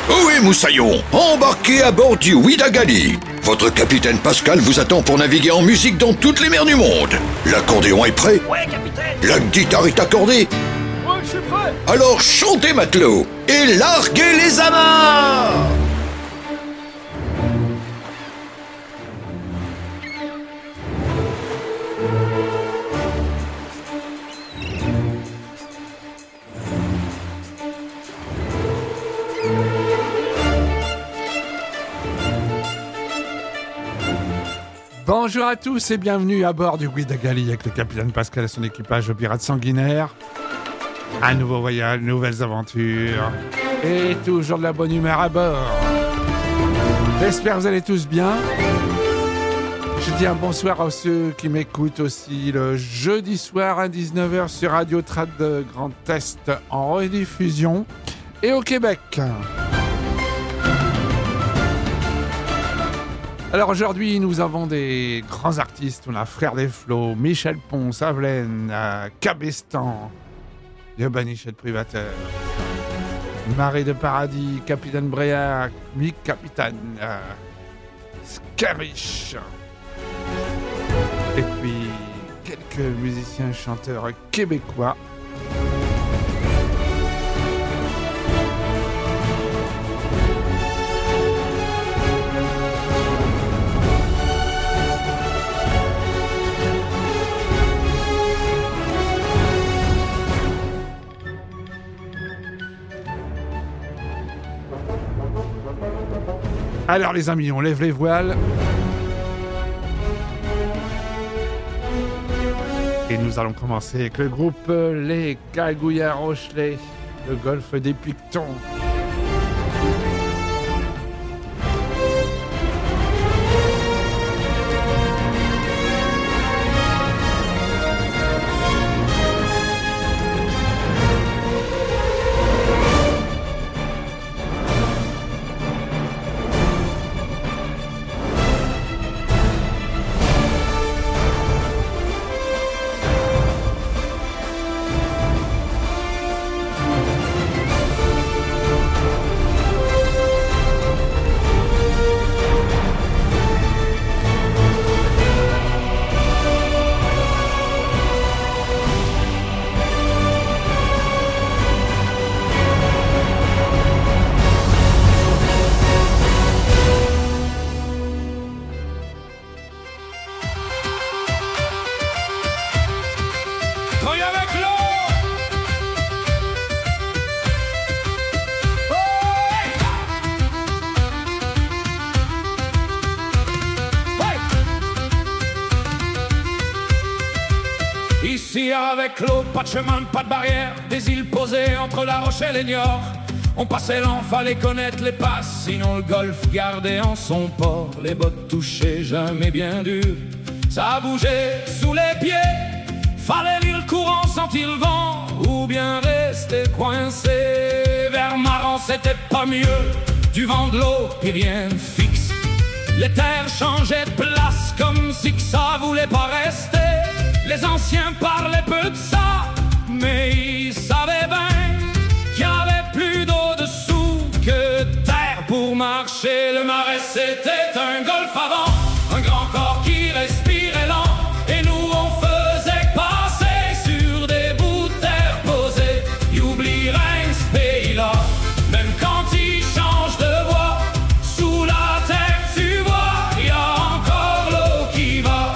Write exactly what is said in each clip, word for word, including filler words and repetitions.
Oui, Moussaillon, embarquez à bord du Ouidagali. Votre capitaine Pascal vous attend pour naviguer en musique dans toutes les mers du monde. L'accordéon est prêt? Ouais, capitaine. La guitare est accordée? Ouais, je suis prêt. Alors chantez, matelot, et larguez les amarres! Bonjour à tous et bienvenue à bord du Ouidagali avec le capitaine Pascal et son équipage au pirate sanguinaire. Un nouveau voyage, nouvelles aventures et toujours de la bonne humeur à bord. J'espère que vous allez tous bien. Je dis un bonsoir à ceux qui m'écoutent aussi le jeudi soir à dix-neuf heures sur Radio Trad de Grand Est en rediffusion et au Québec. Alors aujourd'hui, nous avons des grands artistes. On a Frère des Flots, Michel Pons, Avelaine, euh, Cabestan, Yobanichette Privateur, Marie de Paradis, Capitaine Bréac, Mick Capitaine, euh, Scarish. Et puis quelques musiciens chanteurs québécois. Alors les amis, on lève les voiles. Et nous allons commencer avec le groupe Les Galgouillards Rochelais, le golfe des Pictons. Ici avec l'eau, pas de chemin, pas de barrière, des îles posées entre La Rochelle et Niort. On passait l'an, fallait connaître les passes, sinon le golfe gardait en son port. Les bottes touchées, jamais bien dures, ça a bougé sous les pieds. Fallait lire le courant, sentir le vent, ou bien rester coincé. Vers Maran, c'était pas mieux, du vent, de l'eau, puis rien de fixe. Les terres changeaient de place, comme si que ça voulait pas rester. Les anciens parlaient peu de ça, mais ils savaient bien qu'il y avait plus d'eau dessous que de terre pour marcher. Le marais c'était un golfe avant, un grand corps qui respirait lent, et nous on faisait passer sur des bouts de terre posés. Ils oublieraient ce pays-là, même quand ils changent de voie. Sous la terre tu vois, il y a encore l'eau qui va.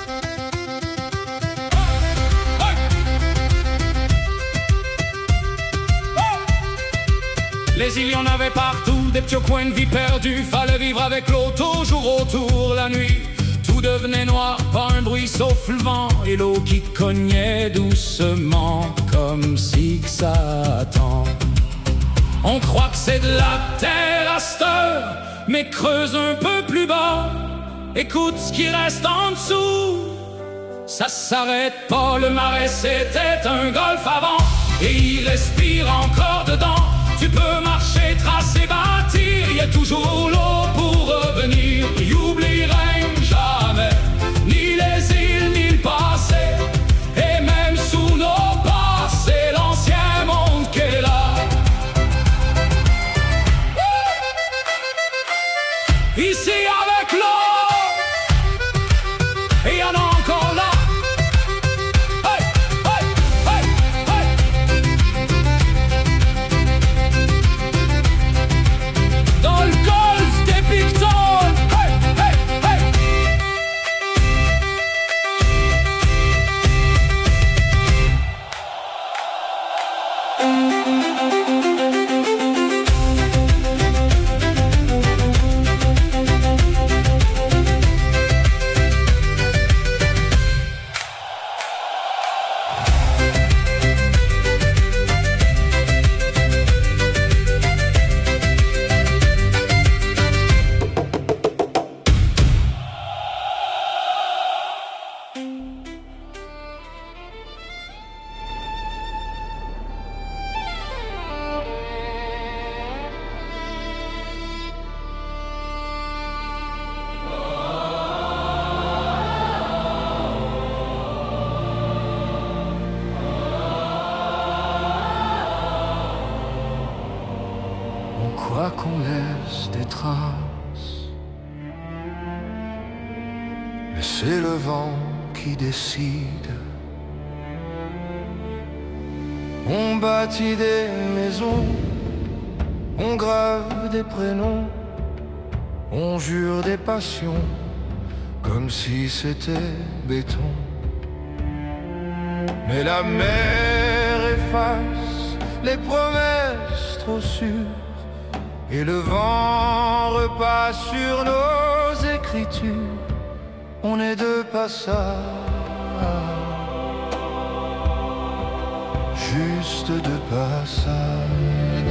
Les îles, y en avait partout, des petits coins de vie perdus. Fallait vivre avec l'eau toujours autour. La nuit, tout devenait noir, pas un bruit sauf le vent et l'eau qui cognait doucement, comme si que ça attend. On croit que c'est de la terre à cette heure, mais creuse un peu plus bas. Écoute ce qui reste en dessous, ça s'arrête pas. Le marais c'était un golfe avant, et il respire encore dedans. Tu peux marcher, tracer, bâtir, y a toujours l'eau pour revenir. Y oublierait jamais ni les îles, ni le passé. Et même sous nos pas, c'est l'ancien monde qui est là. on croit qu'on laisse des traces, mais c'est le vent qui décide. On bâtit des maisons, on grave des prénoms, on jure des passions, comme si c'était béton. Mais la mer efface les promesses trop sûres, et le vent repasse sur nos écritures. On est de passage, juste de passage.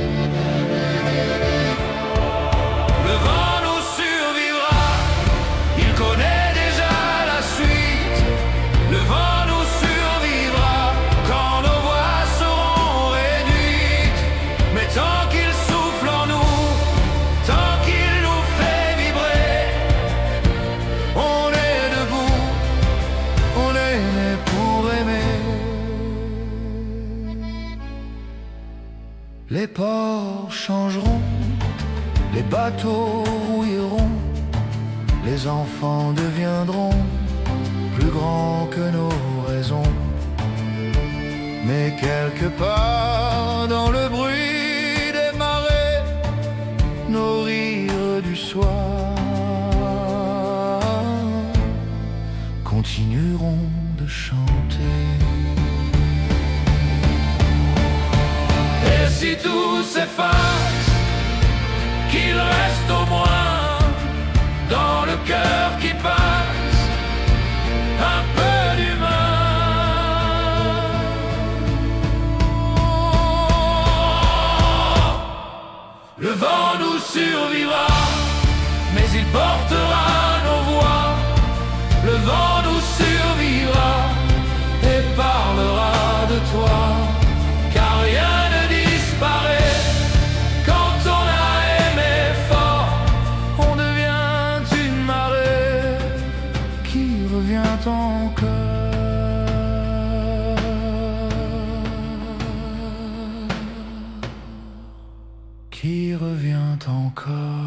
Le vent nous survivra, il connaît déjà la suite. Le vent nous survivra quand nos voix seront réduites. Mais tant qu'il souffle en nous, tant qu'il nous fait vibrer, on est debout, on est né pour aimer. Les ports changeront, les bateaux rouilleront, les enfants deviendront plus grands que nos raisons. Mais quelque part dans le bruit des marées, nos rires du soir continueront de chanter. Et si tout s'efface, qu'il reste au moins dans le cœur qui passe un peu d'humain. Le vent nous survivra, mais il portera nos voix. Le vent nous survivra et parlera de toi, car rien ne disparaît. Quand on a aimé fort, on devient une marée qui revient encore, qui revient encore.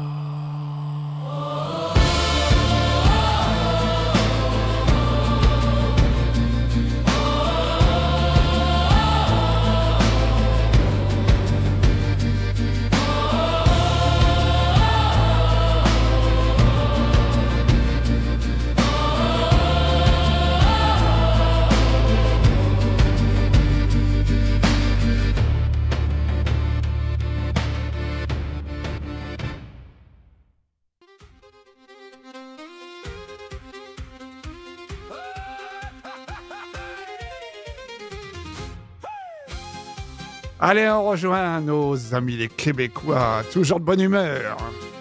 Allez, on rejoint nos amis les Québécois, toujours de bonne humeur.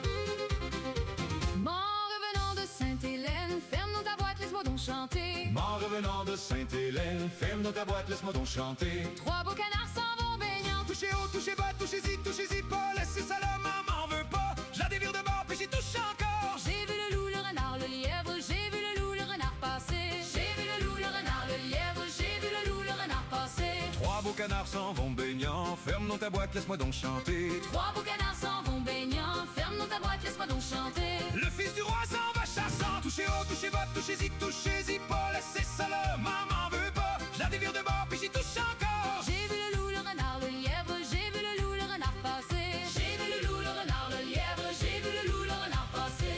M'en revenant de Sainte-Hélène, ferme dans ta boîte, laisse-moi donc chanter. M'en revenant de Sainte-Hélène, ferme dans ta boîte, laisse-moi donc chanter. Trois beaux canards s'en vont baignant. Touchez haut, touchez bas, touchez-y, touchez-y pas. Laissez ça là, maman veut pas. Je la dévire de bord, puis j'y touche encore. J'ai vu le loup, le renard, le lièvre, j'ai vu le loup, le renard passer. J'ai vu le loup, le renard, le lièvre, j'ai vu le loup, le renard passer. Trois beaux canards s'en vont baignant, ferme dans ta boîte, laisse-moi donc chanter. Trois beaux canards s'en vont baignant, ferme dans ta boîte, laisse-moi donc chanter. Le fils du roi s'en va chassant, touchez haut, touchez bas, touchez-y, touchez-y pas. Laissez ça là, maman veut pas. Je la dévire de bord, puis j'y touche encore. J'ai vu le loup, le renard, le lièvre, j'ai vu le loup, le renard passer. J'ai vu le loup, le renard, le lièvre, j'ai vu le loup, le renard passer.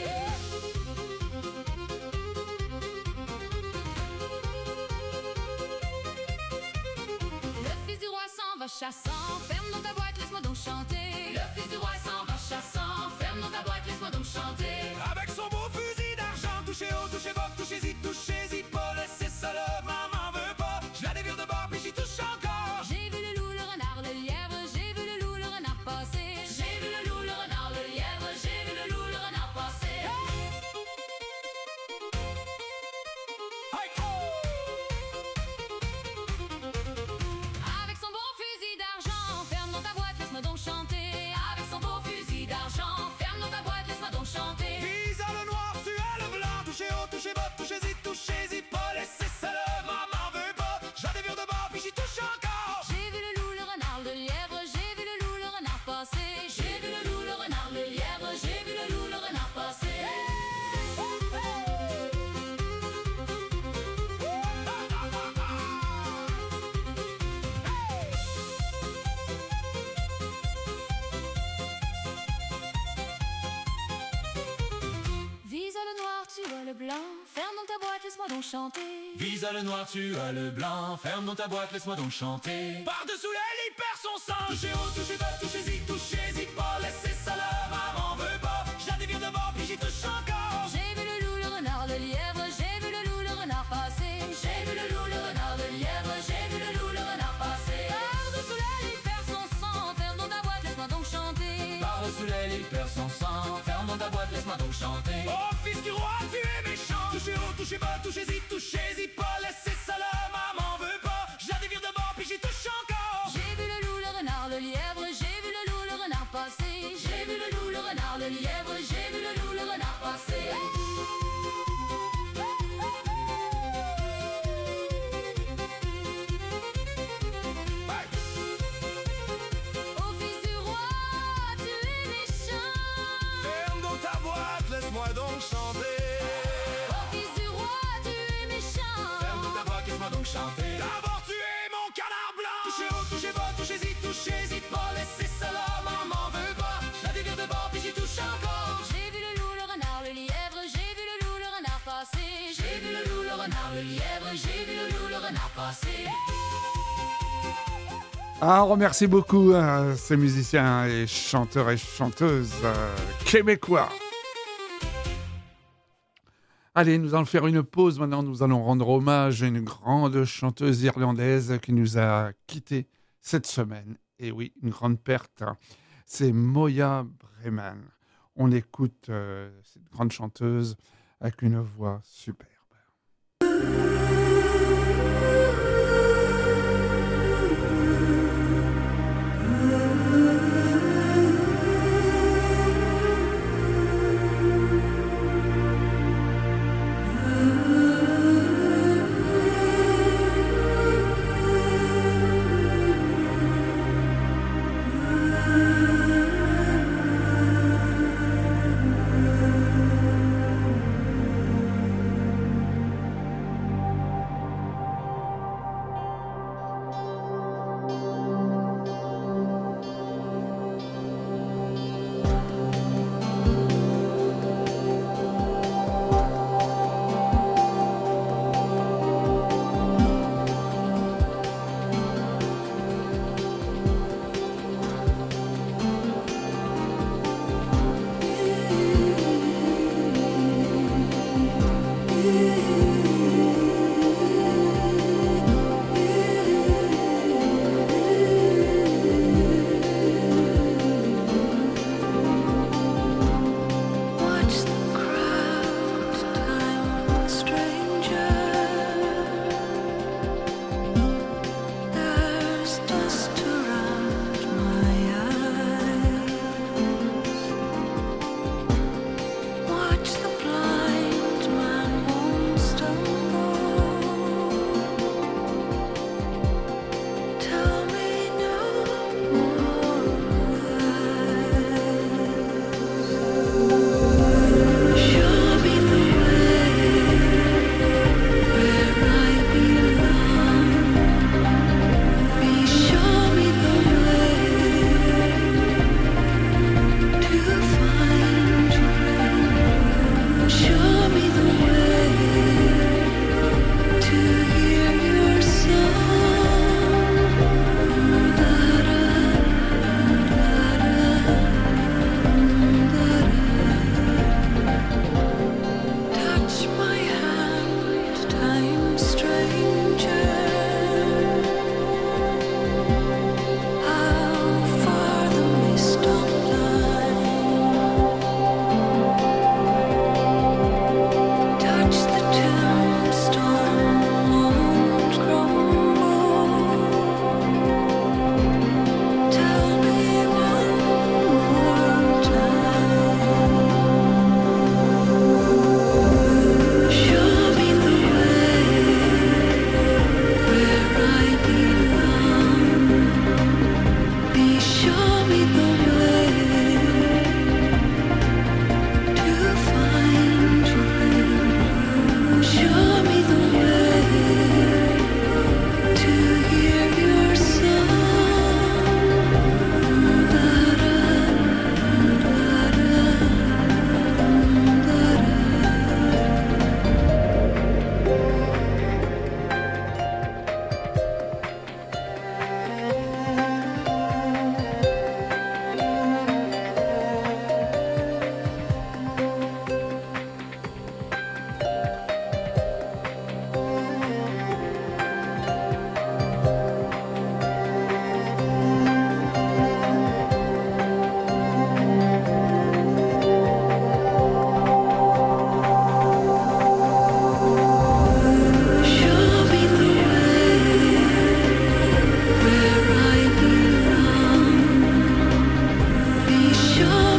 Le fils du roi s'en va chassant, ferme dans ta boîte, laisse-moi donc chanter. Le fils du roi s'en va chassant, ferme dans ta boîte, laisse-moi donc chanter. Avec son beau fusil d'argent, touchez haut, touchez bas, touchez-y, touchez-y pas. Laissez ça là, maman veut pas. Je la dévire de bord, puis j'y touche encore. J'ai vu le loup, le renard, le lièvre, j'ai vu le loup, le renard passer. J'ai vu le loup, le renard, le lièvre, j'ai vu le loup, le renard passer. Avec son bon fusil d'argent, ferme dans ta boîte, laisse-moi donc chanter. laisse-moi donc chanter. Visa le noir, tu as le blanc. Ferme dans ta boîte, laisse-moi donc chanter. Par-dessous l'aile, il perd son sang. Touchez haut, touchez bas, touchez-y, touchez-y pas. Laissez ça là, maman veut pas. Je la dévire de bord, puis j'y touche encore. J'ai vu le loup, le renard, le lièvre, j'ai vu le loup, le renard passer. J'ai vu le loup, le renard, le lièvre, j'ai vu le loup, le renard passer. Par-dessous l'aile, il perd son sang. Ferme dans ta boîte, laisse-moi donc chanter. Par-dessous l'aile, il perd son sang. Ferme dans ta boîte, laisse-moi donc chanter. Oh, fils du roi, tu es méchant. Touchez haut, touchez bas, touchez-y, touchez-y pas. Laissez ça là, maman veut pas. Je la dévire de bord, puis j'y touche encore. J'ai vu le loup, le renard, le lièvre, j'ai vu le loup, le renard passer. J'ai vu le loup, le renard, le lièvre, j'ai vu le loup, le renard passer. Ô fils du roi, tu es méchant. Ferme dans ta boîte, laisse-moi donc chanter. Ô fils du roi, tu es méchant. Ferme dans ta boîte, laisse-moi donc chanter. D'abord tu es mon canard blanc. Touchez haut, touchez bas, touchez-y, touchez-y pas. Laissez ça là, maman veut pas. Je la dévire de bord, puis j'y touche encore. J'ai vu le loup, le renard, le lièvre, j'ai vu le loup, le renard passer. J'ai vu le loup, le renard, le lièvre, j'ai vu le loup, le renard passer. Ah, on remercie beaucoup hein, ces musiciens et chanteurs et chanteuses euh, québécois. Allez, nous allons faire une pause. Maintenant, nous allons rendre hommage à une grande chanteuse irlandaise qui nous a quittés cette semaine. Et oui, une grande perte. C'est Moya Breman. On écoute euh, cette grande chanteuse avec une voix superbe.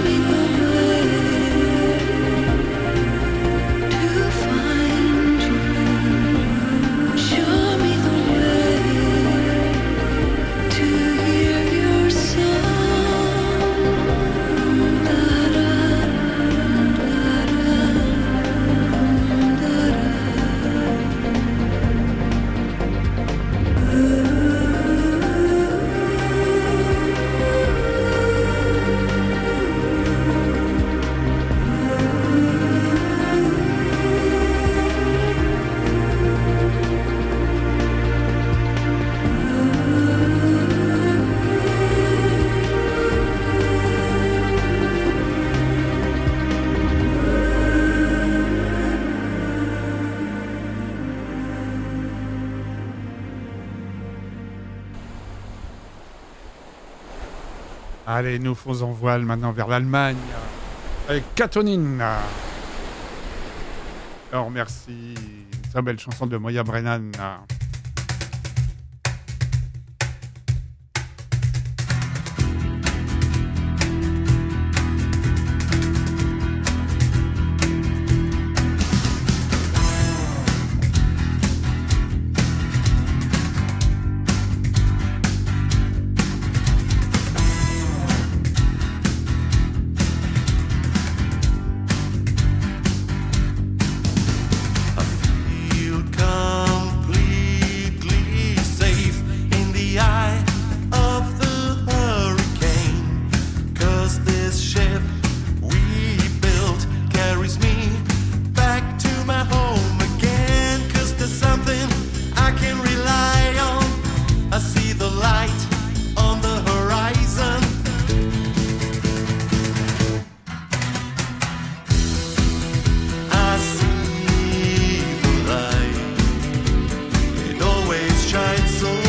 Allez, nous faisons voile maintenant vers l'Allemagne avec Katonine. Alors, merci. Une très belle chanson de Moya Brennan.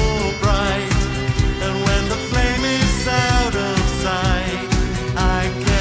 I can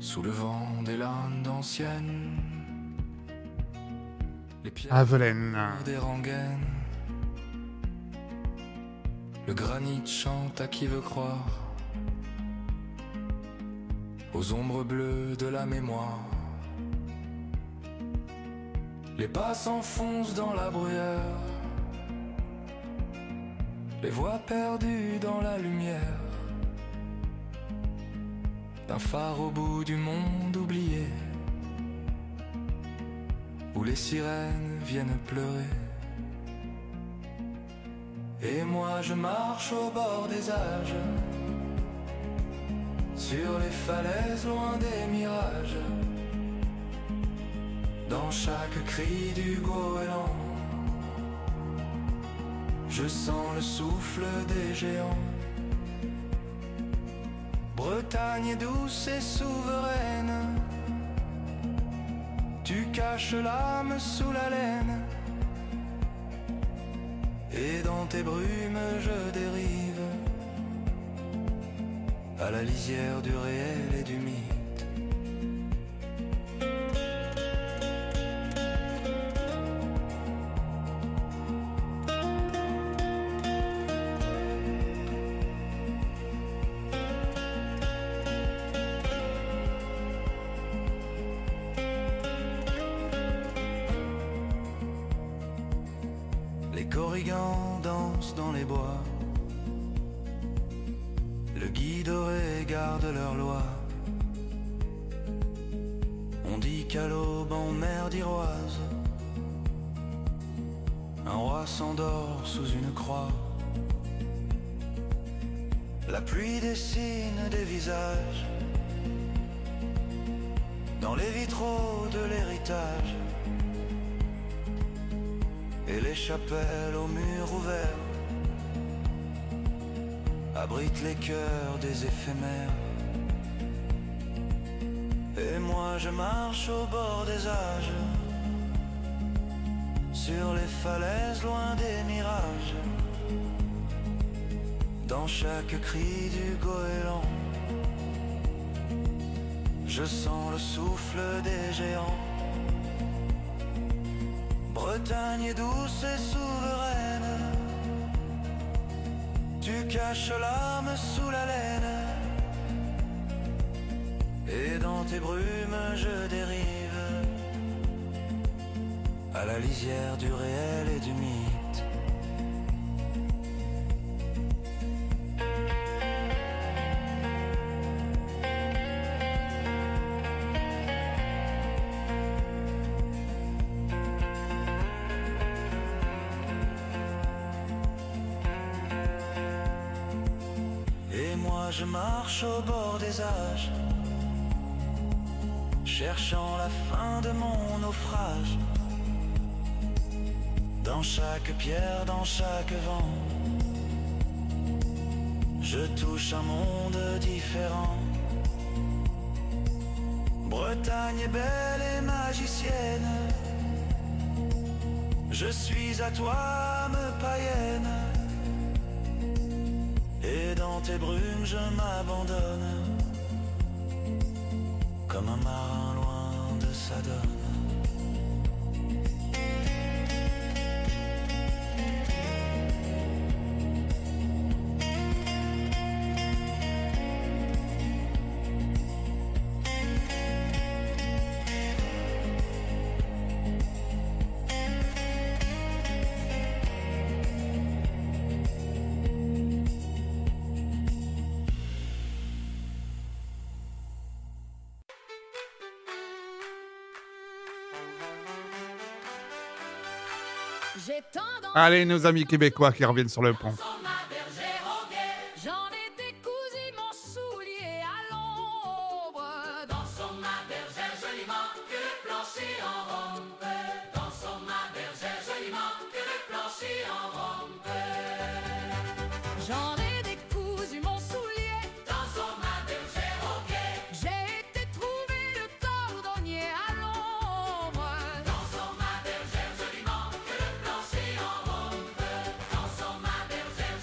Sous le vent des landes anciennes, les pierres Avelaine. des rengaines, le granit chante à qui veut croire aux ombres bleues de la mémoire. Les pas s'enfoncent dans la bruyère, les voix perdues dans la lumière d'un phare au bout du monde oublié, où les sirènes viennent pleurer. Et moi je marche au bord des âges, sur les falaises loin des mirages, dans chaque cri du goéland, je sens le souffle des géants. Bretagne douce et souveraine, tu caches l'âme sous la laine, et dans tes brumes je dérive à la lisière du réel et du mythe. Les corrigans dansent dans les bois, le gui doré garde leur loi. On dit qu'à l'aube en mer d'Iroise, un roi s'endort sous une croix. La pluie dessine des visages dans les vitraux de l'héritage, et les chapelles aux murs ouverts abritent les cœurs des éphémères. Et moi je marche au bord des âges, sur les falaises loin des mirages, dans chaque cri du goéland, je sens le souffle des géants. Bretagne douce et souveraine, tu caches l'âme sous la laine, et dans tes brumes je dérive à la lisière du réel et du mythe. Je marche au bord des âges, cherchant la fin de mon naufrage, dans chaque pierre, dans chaque vent, je touche un monde différent. Bretagne est belle et magicienne, je suis à toi, âme païenne, et dans tes brumes je m'abandonne, comme un marin loin de sa donne. J'ai tendance Allez, nos amis québécois qui reviennent sur le pont. dans ma bergère au guet. J'en ai décousu mon soulier à l'ombre. Dansons ma bergère joliment, que le plancher en rompe. Dansons ma bergère joliment, que le plancher en rompe. J'en ai décousu mon soulier. Dansons ma bergère au guet. J'ai été trouver le cordonnier à l'ombre. Dansons ma bergère joliment, que le plancher en rompe. Dansons ma bergère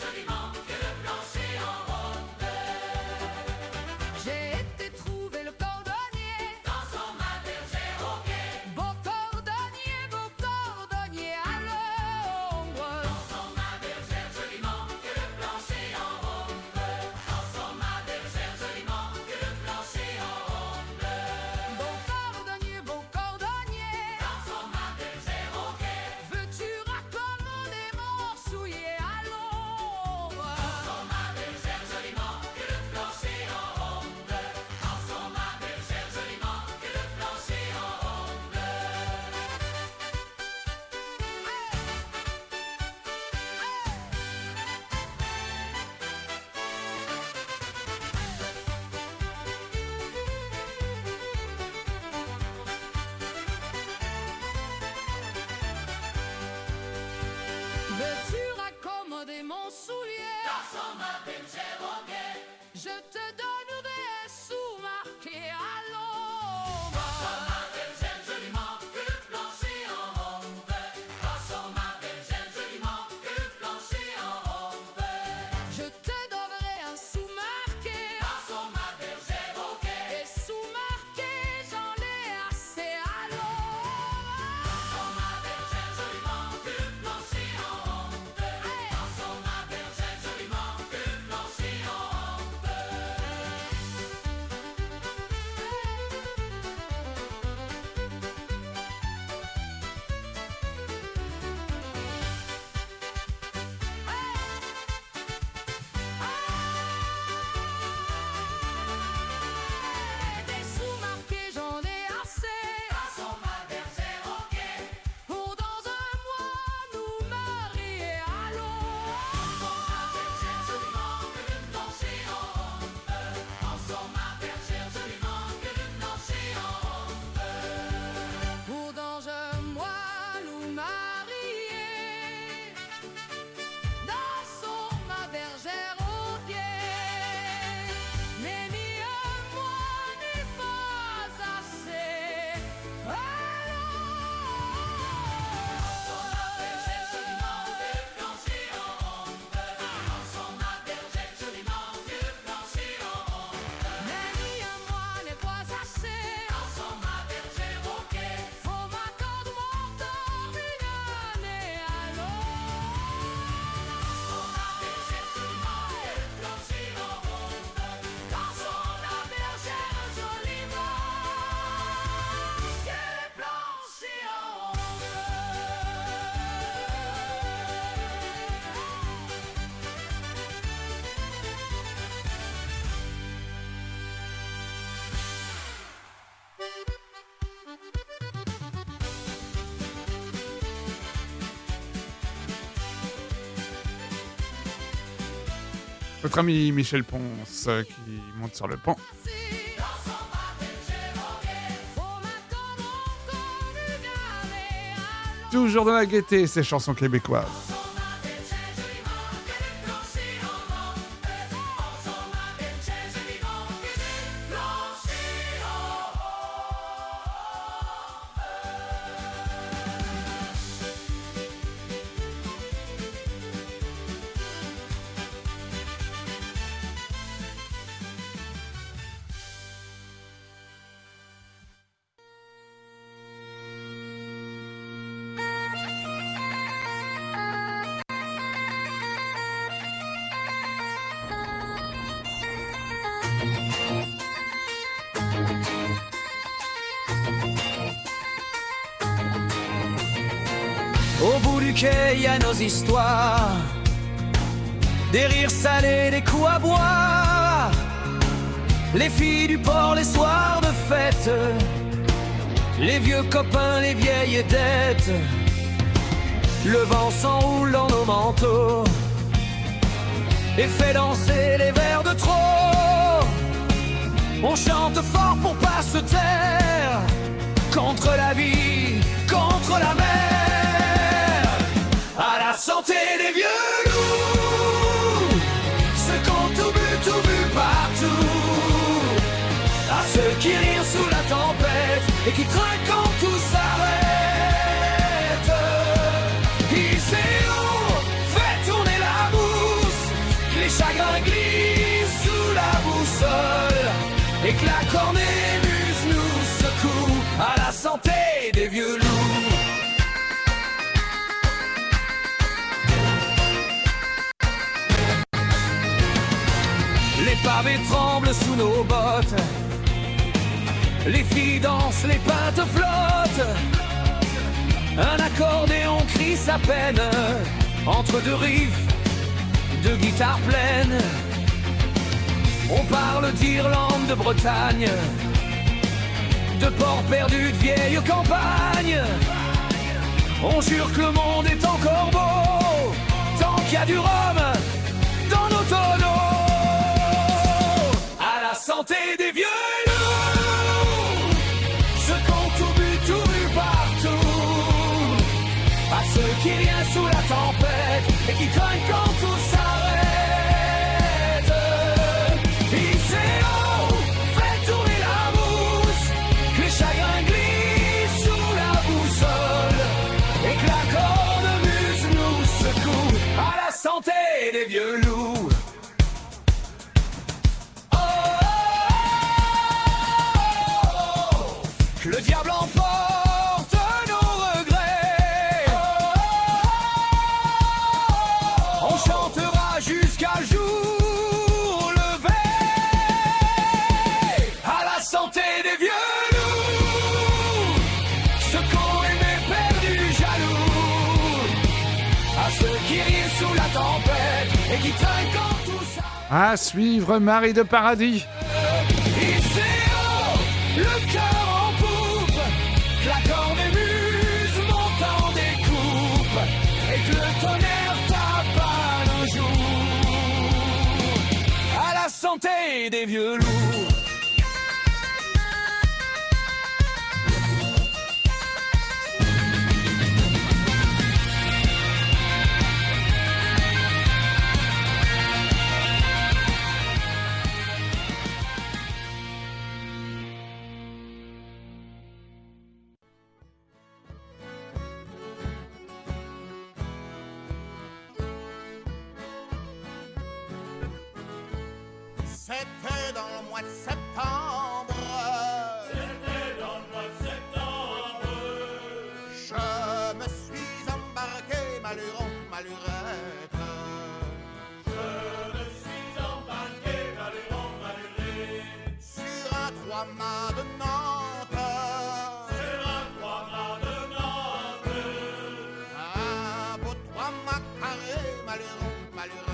Notre ami Michel Ponce euh, qui monte sur le pont. Toujours dans la gaieté, ces chansons québécoises. Au bout du quai, y a nos histoires, des rires salés, des coups à boire, les filles du port, les soirs de fête, les vieux copains, les vieilles dettes. Le vent s'enroule dans nos manteaux et fait danser les vers de trop. On chante fort pour pas se taire, contre la vie, contre la mer. À la santé des vieux loups, ceux qu'on tout bu, tout bu partout. À ceux qui rient sous la tempête et qui trinquent quand tout s'arrête. Iséo, fait tourner la mousse, que les chagrins glissent sous la boussole et que la cornemuse nous secoue. À la santé des vieux loups. Les pavés tremblent sous nos bottes, les filles dansent, les peintes flottent. Un accordéon crie sa peine entre deux riffs de guitare pleine. On parle d'Irlande, de Bretagne, de ports perdus, de vieilles campagnes. On jure que le monde est encore beau tant qu'il y a du rhum dans nos tonneaux. À la santé des vieux loups, ceux qu'on tout bu, tout bu partout. À ceux qui rient sous la tempête et qui trinquent quand tout s'arrête. Iséo, fait tourner la mousse, que les chagrins glissent sous la boussole et que la cornemuse nous secoue. À la santé des vieux loups. Que le diable emporte nos regrets. On chantera jusqu'à jour levé. À la santé des vieux loups, ceux qu'on aimait perdus jaloux. À ceux qui rient sous la tempête et qui trinquent quand tout ça. À suivre Marie de Paradis. Iséo, le cœur en poupe, que la cornemuse monte en découpe et que le tonnerre tape à nos jours. À la santé des vieux loups. C'était dans le mois de septembre. C'était dans le mois de septembre. Je me suis embarqué, maluron, malurette. Je me suis embarqué, maluron, maluré. Sur un trois-mâts de Nantes. Sur un trois-mâts de Nantes. Un beau trois-mâts carré, maluron, malurette.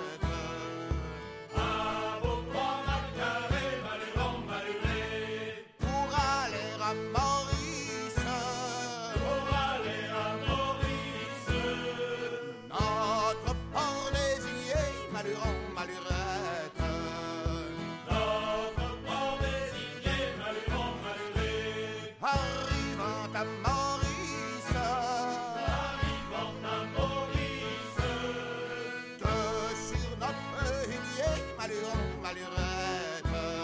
Pour aller à Maurice. Pour aller à Maurice. Notre port désigné, maluron, malurette. Saint-Maurice. De sur notre hunier, Maluron, Malurette.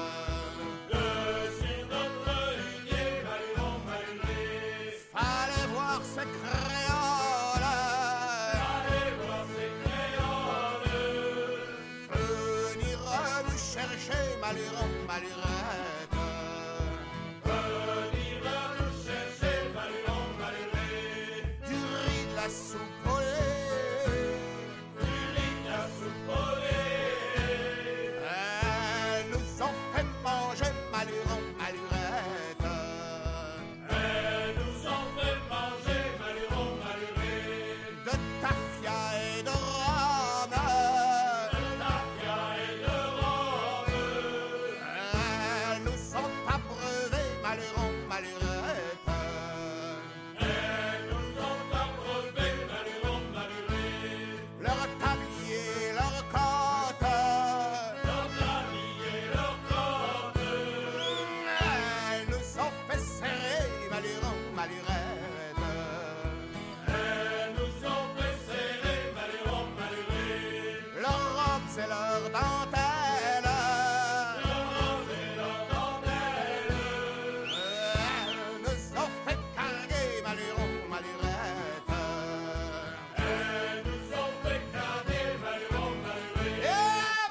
Fallait voir ce créole. Venir nous chercher, Maluron, Malurette. Du riz, de la soupe au lait. Elles nous ont fait manger, Maluron, Malurette. De tafia et de rhum. Elles nous ont abreuvés, Maluron, Malurette. Leur tablier, leur côte. Elles nous ont fait serrer, Maluron, Malurette. Leur robe, c'est leur dentelle. Elles nous ont fait carguer, Maluron, Malurette. Eh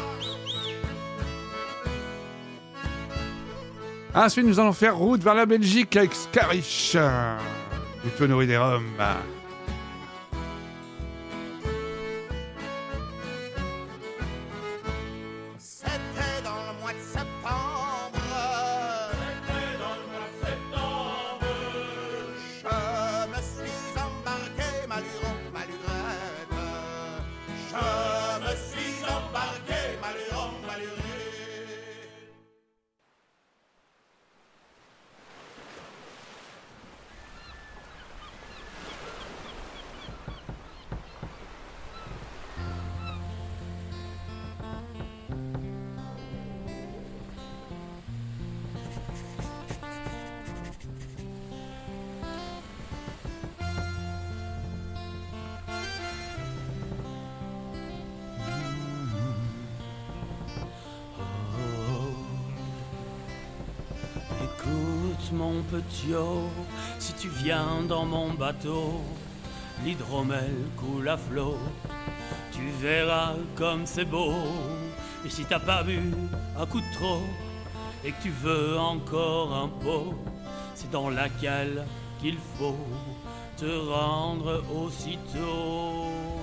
ben, Ensuite, nous allons faire route vers la Belgique avec Scarish, euh, du tonneau et des Roms. c'était dans le mois de septembre. Je me suis embarqué, Maluron, Malurette. Je me suis embarqué, Maluron, Malurette. Écoute mon petit oh, si tu viens dans mon bateau, l'hydromel coule à flot, tu verras comme c'est beau. Et si t'as pas bu un coup de trop et que tu veux encore un pot, c'est dans la cale qu'il faut te rendre aussitôt.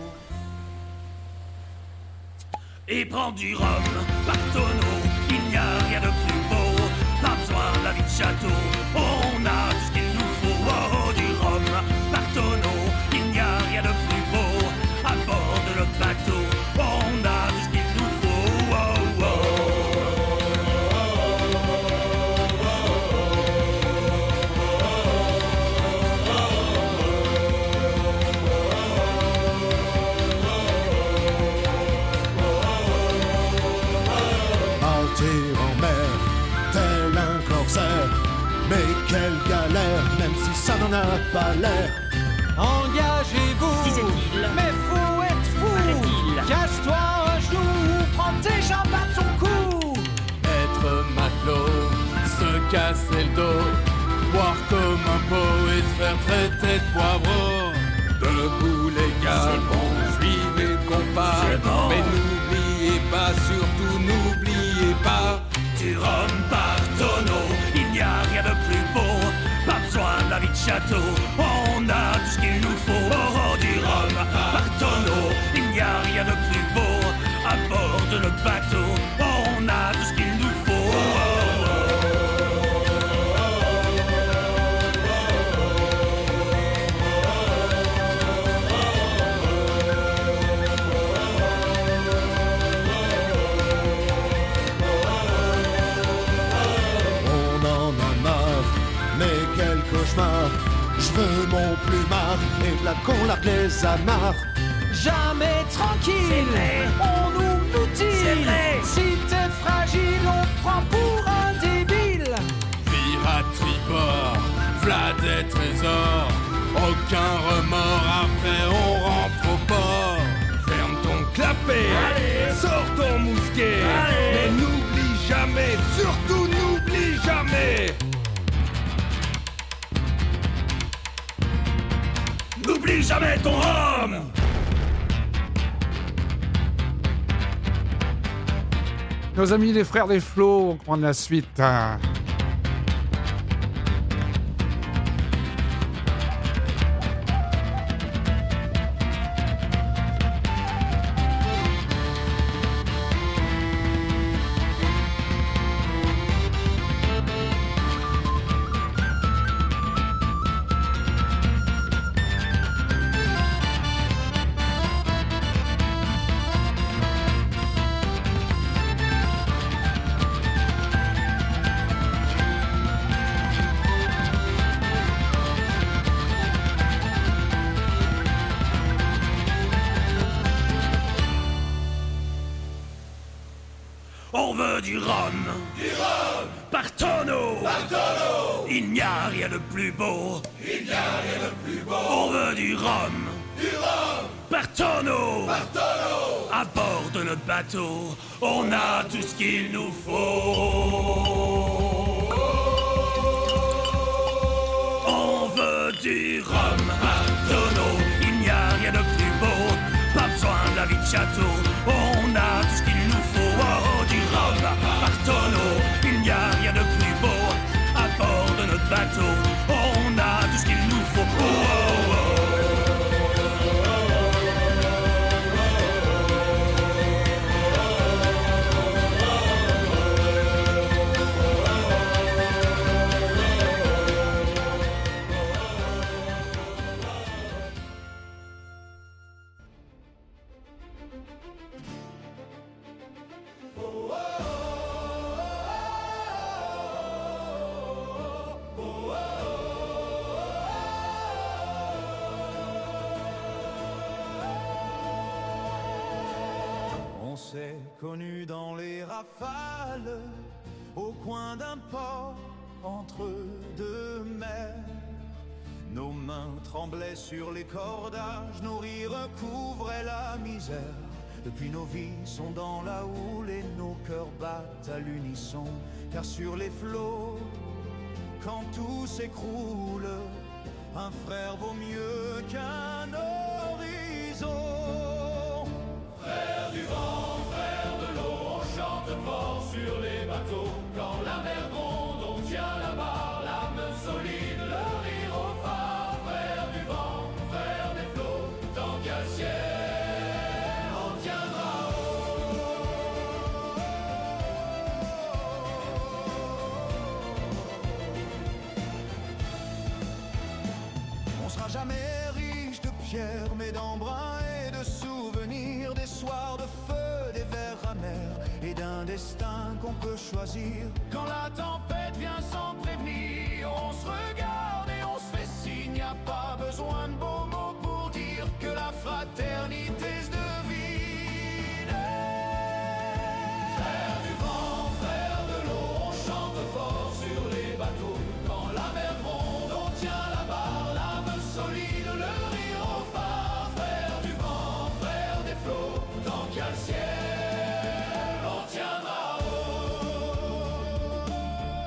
Et prends du rhum par tonneau, il n'y a rien de plus beau. Pas besoin de la vie de château, on a tout ce qu'il nous faut. Oh, du rhum par tonneau, il n'y a rien de plus beau. À bord de notre bateau, on a tout ce qu'il nous faut. Oh, oh. Partir en mer, tel un corsaire. Mais quelle galère, même si ça n'en a pas l'air. Engagez-vous, disait-il. Mais faut être fou, paraît-il. Casse-toi un genou, prends tes jambes à ton cou. Être matelot, se casser le dos, boire comme un pot et se faire traiter de poivreau. Debout les gars, C'est bon. suivez le compas. C'est bon. Mais n'oubliez pas, surtout n'oubliez pas. Du rhum par tonneau, il n'y a rien de plus beau. Pas besoin de la vie de château, on a tout ce qu'il nous faut. Oh, du rhum par tonneau, il n'y a rien de plus beau. À bord de notre bateau, on a tout ce qu'il nous faut. On en a marre, mais quel cauchemar. Je veux mon plumard et là qu'on largue les amarres. Jamais tranquille, on nous mutile. Si t'es fragile, on te prend pour un débile. Vire à tribord, v'là des trésors. Aucun remords, après on rentre au port. Ferme ton clapet, allez, sors ton mousquet, allez. Mais n'oublie jamais, surtout n'oublie jamais. N'oublie jamais ton rhum. Nos amis les frères des flots vont prendre la suite. Hein. On veut du rhum, du rhum, par tonneau, par tonneau. Il n'y a rien de plus beau, il n'y a rien de plus beau. On veut du rhum, du rhum, par tonneau, par tonneau. À bord de notre bateau, on a tout ce qu'il nous faut. On veut du rhum, par tonneau. Il n'y a rien de plus beau, pas besoin de la vie de château. On a tout ce qu'il nous faut. Oh, du rhum par tonneau, il n'y a rien de plus beau. À bord de notre bateau, on a tout ce qu'il nous faut. Oh, oh, oh. On s'est connus dans les rafales, au coin d'un port, entre deux mers. Nos mains tremblaient sur les cordages, nos rires couvraient la misère. Depuis nos vies sont dans la houle et nos cœurs battent à l'unisson. Car sur les flots, quand tout s'écroule, un frère vaut mieux qu'un horizon. Frère du vent, frère de l'eau, on chante fort sur les bateaux. Quand la mer gronde, on tient la barre, l'âme solide, le rire au phare. Frère du vent, frère des flots, tant qu'il y a le ciel, on tiendra haut. On sera jamais riche de pierre, mais d'embrun et de souvenirs, des soirs de feu, des vers amers et d'un destin qu'on peut choisir. Quand la tempête vient sans prévenir, on se regarde et on se fait signe. Y a pas besoin de beaux mots pour dire que la fraternité se devine. Frère du vent, frère de l'eau, on chante fort sur les bateaux. Quand la mer gronde, on tient la barre, l'âme solide, le rire au phare. Frère du vent, frère des flots, tant qu'il y a le ciel, on tiendra haut.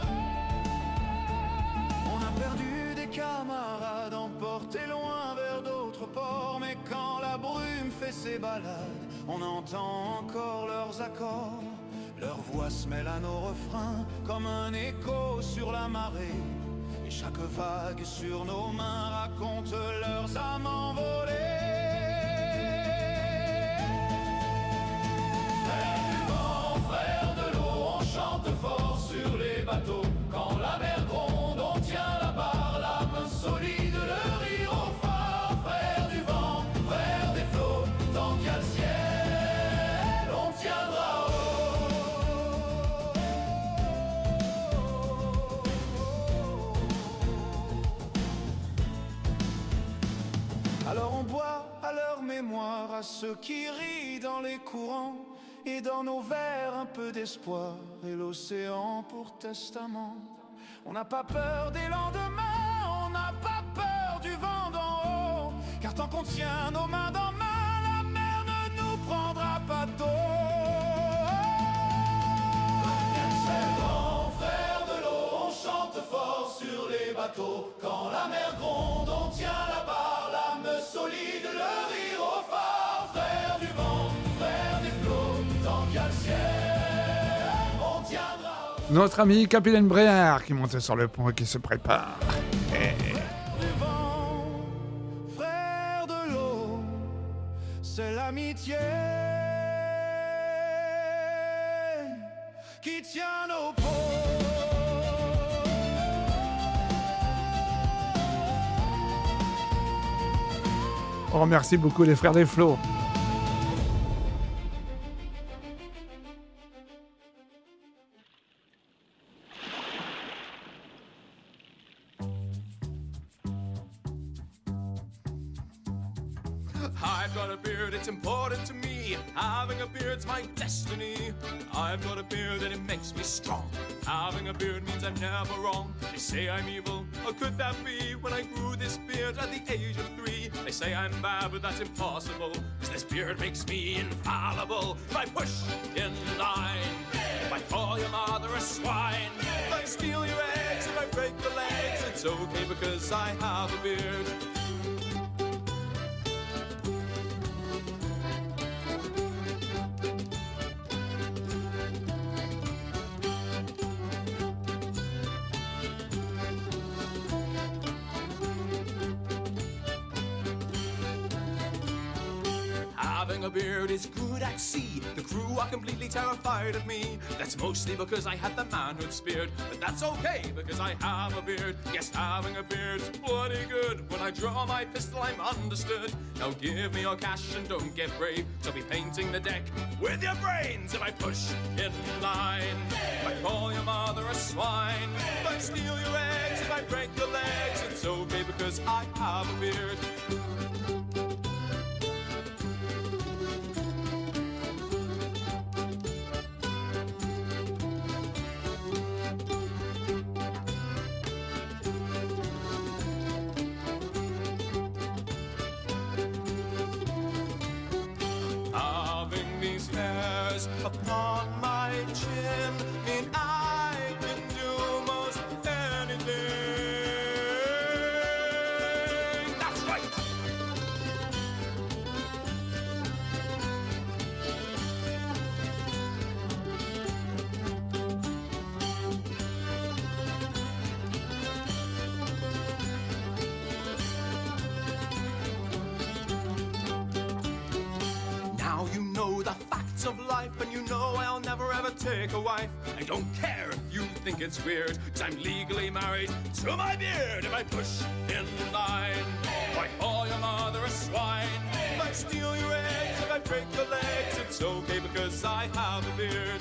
On a perdu des camarades, emportés loin vers d'autres ports. Mais quand la brume fait ses balades, on entend encore leurs accords. Leur voix se mêle à nos refrains comme un écho sur la marée. Et chaque vague sur nos mains raconte leurs âmes envolées. Frère du vent, frère de l'eau, on chante fort sur les bateaux. Quand la mer gronde, on tient la barre, l'âme solide, le rire au phare. Frère du vent, frère des flots, tant qu'il y a le ciel, on tiendra haut. Alors on boit à leur mémoire, à ceux qui rient dans les courants, et dans nos verres un peu d'espoir et l'océan pour testament. On n'a pas peur des lendemains, qu'on tient nos mains dans main, la mer ne nous prendra pas d'eau. C'est grand frère de l'eau, on chante fort sur les bateaux. Quand la mer gronde, on tient la barre, l'âme solide, le rire au phare. Frère du vent, frère des flots, tant qu'il y a le ciel, on tiendra. Notre ami Capitaine Bréard qui monte sur le pont et qui se prépare. Et... Du vent, frère de l'eau, c'est l'amitié qui tient nos peaux. On remercie beaucoup les frères des flots. I've got a beard, it's important to me. Having a beard's my destiny. I've got a beard and it makes me strong. Having a beard means I'm never wrong. They say I'm evil, how could that be? When I grew this beard at the age of three. They say I'm bad, but that's impossible, cause this beard makes me infallible. If I push in line, if I call your mother a swine, if I steal your eggs, if I break the legs, it's okay because I have a beard. Having a beard is good at sea. The crew are completely terrified of me. That's mostly because I had the manhood speared. But that's okay because I have a beard. Yes, having a beard is bloody good. When I draw my pistol, I'm understood. Now give me your cash and don't get brave. So be painting the deck with your brains. If I push in line, if I call your mother a swine, if I steal your eggs, if I break your legs, it's okay because I have a beard. Upon my chin, mean I can do most anything. That's right. Now you know the facts of life, and you know I'll never ever take a wife. I don't care if you think it's weird, cause I'm legally married to my beard. If I push in line, if I call your mother a swine, if I steal your eggs, if I break your legs, it's okay because I have a beard.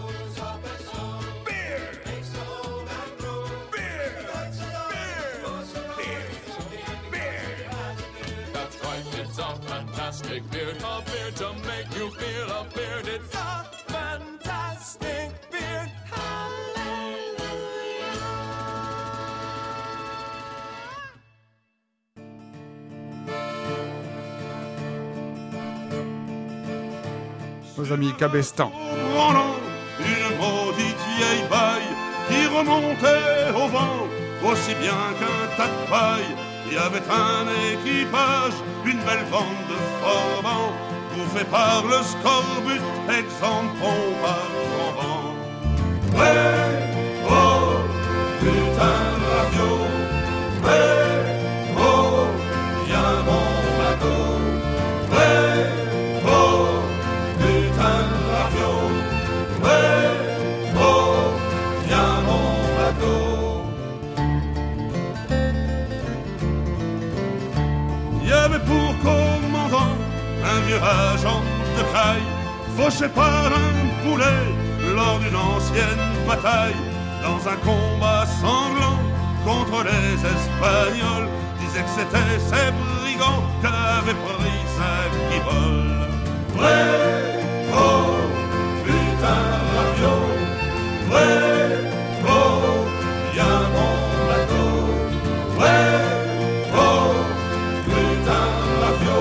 Beard! Beard! Beard! Beard! That's right, it's a fantastic beard. A beard to make you feel a beard. It's a fantastic beard. Nos amis Cabestan. Branlant, une maudite vieille baille qui remontait au vent, aussi bien qu'un tas de paille. Il y avait un équipage, une belle bande de forbans, bouffé par le scorbut, exempt de pompe à grand vent. Ouais, oh, putain de radio, ouais, oh, viens mon bateau, ouais, oh, putain de radio, ouais, oh, viens mon bateau. Il y avait pour commandant un vieux agent de caille, fauché par un boulet lors d'une ancienne bataille. Dans un combat sanglant contre les Espagnols, disait que c'était ces brigands qu'avaient pris sa guibole. Ouais, oh, putain d'avion, ouais, oh, viens mon bateau, ouais, oh, putain d'avion.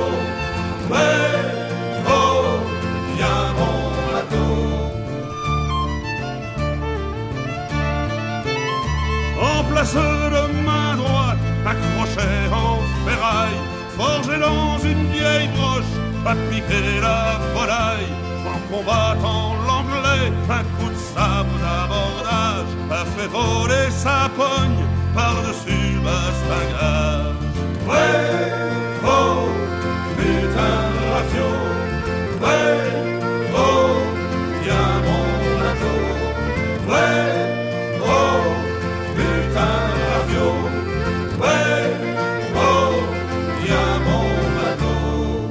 crochet en ferraille, forgé dans une vieille broche, a piqué la volaille. En combattant l'anglais, un coup de sabre d'abordage a fait voler sa pogne par-dessus le bastingage. Ouais, oh, putain de rafio, ouais, oh, viens mon bateau, ouais, oh, putain de rafio, ouais, oh, viens mon bateau.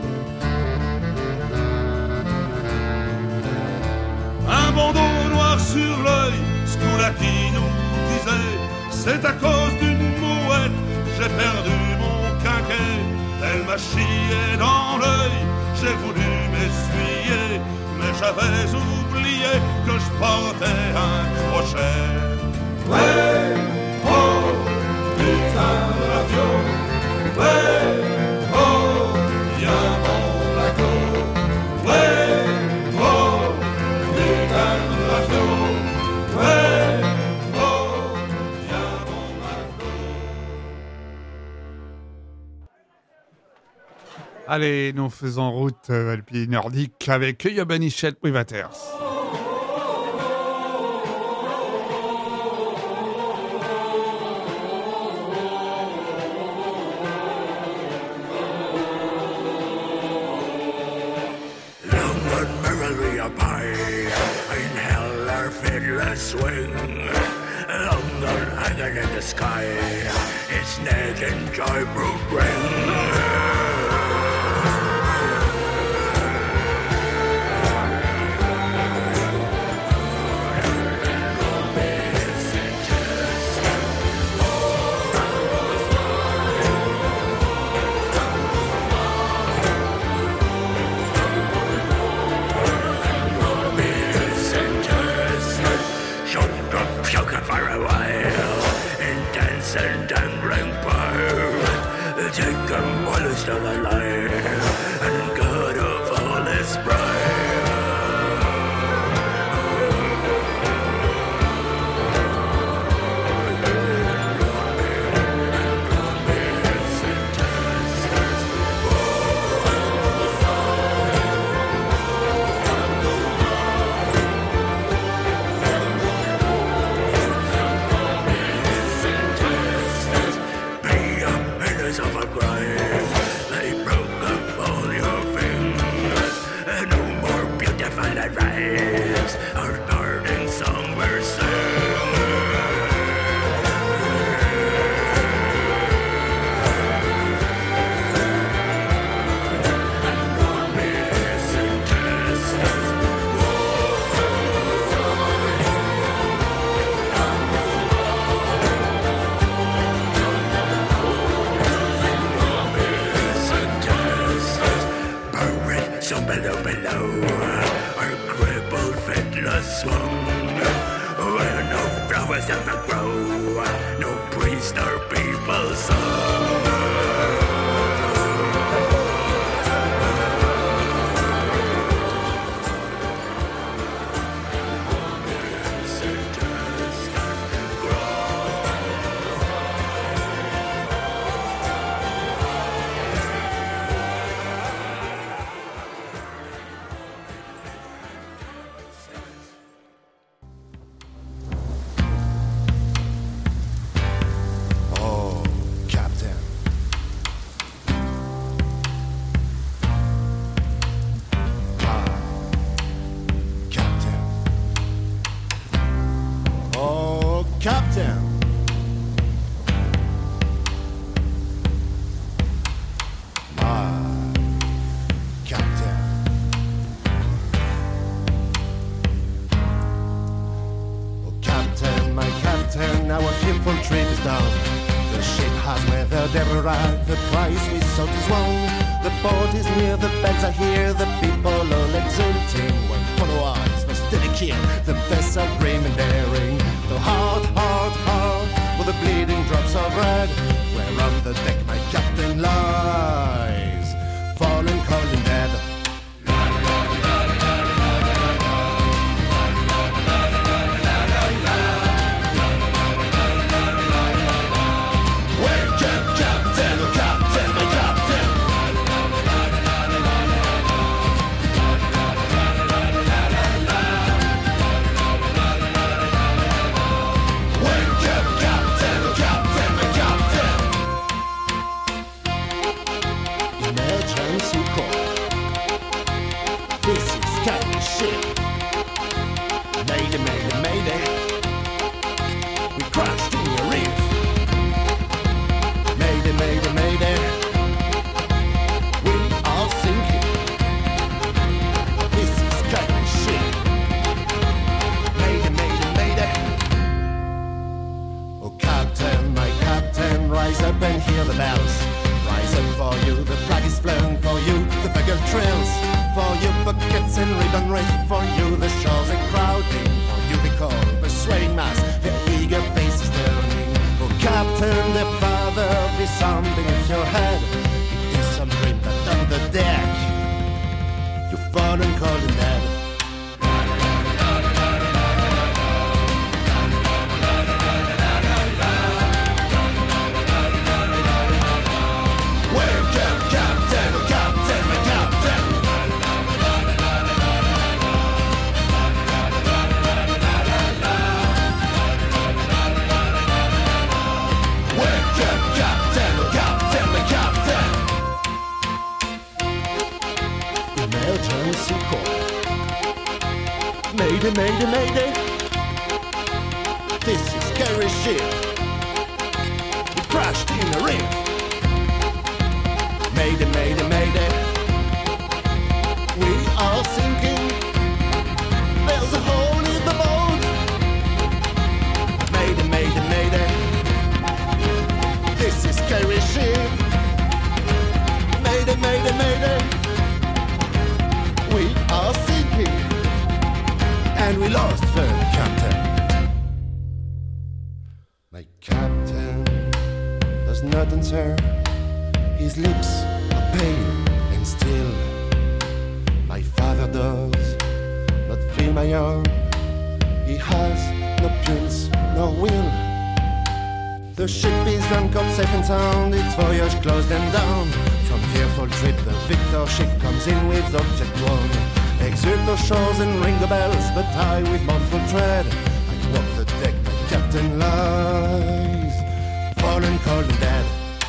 Un bandeau noir sur l'œil, Scoulaki nous disait, c'est à cause d'une mouette, j'ai perdu mon quinquet. Elle m'a chié dans l'œil, j'ai voulu m'essuyer, mais j'avais oublié que je portais un crochet. Ouais, oh, putain de rafio, ouais, oh, viens mon bateau, ouais, oh, putain de rafio, ouais, oh, viens mon bateau. Allez, nous faisons route euh, vers le pays nordique avec Jobbanichel Privaters. London merrily a pie, in hell our fiddlers swing. London hanging in the sky, its neck and joy brute ring. And dangling pile, take them while he's still alive, and God of all his pride. Of a grave, they broke up all your fingers, and no more beautiful advice, our parting song we're below, below, our crippled fiddler swung, where no flowers ever grow, no priest or people sung. The prize we sought is won. The boat is near, the bells are here, the people all exulting. When follow eyes for steady kill, the vessel grim and daring. The hard, hard, hard, with the bleeding drops of red. Where on the deck my captain lies, fallen cold and dead. Wake up, Captain! bells rise up for you, the flag is flown for you, the bugle trills for you, buckets and ribbon race for you, the shores are crowding for you, they call the swaying mass, the eager faces turning. Oh Captain, the father is something beneath your head. It is some dream that on the deck you've fallen cold and dead. Mayday, mayday, mayday. This is scary ship. We crashed in a reef. Mayday, mayday, mayday. We are sinking. There's a hole in the boat. Mayday, mayday, mayday. This is scary ship. Mayday, mayday, mayday. We are sinking. And we lost the captain. My captain does not answer. His lips are pale and still. My father does not feel my arm. He has no pulse, no will. The ship is anchored safe and sound. Its voyage closed and down. From fearful trip, the victor ship comes in with object one. Exert the shores and ring the bells, but I with mournful tread I walk the deck, the captain lies, fallen cold and dead.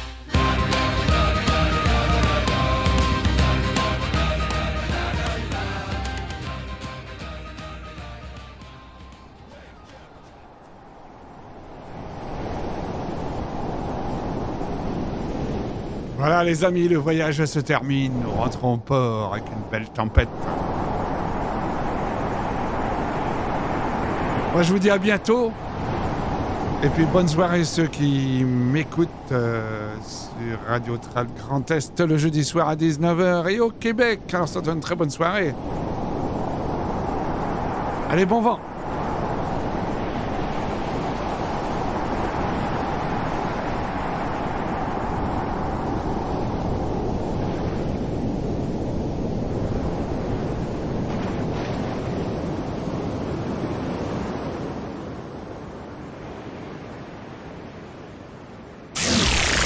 Voilà les amis, le voyage se termine, nous rentrons au port avec une belle tempête. Moi je vous dis à bientôt. Et puis bonne soirée ceux qui m'écoutent euh, sur Radio Tral Grand Est le jeudi soir à dix-neuf heures et au Québec. Alors ça donne une très bonne soirée. Allez, bon vent.